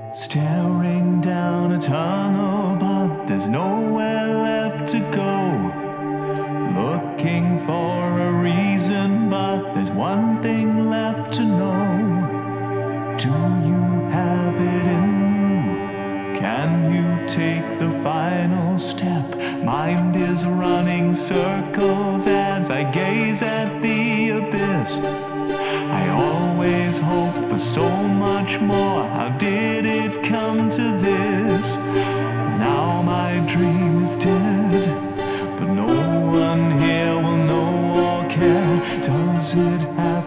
Staring down a tunnel, but there's nowhere left to go. Looking for a reason, but there's one thing left to know. Do you have it in you? Can you take the final step? Mind is running circles as I gaze at the abyss. I always hope for so much more. How did it come to this? Now my dream is dead.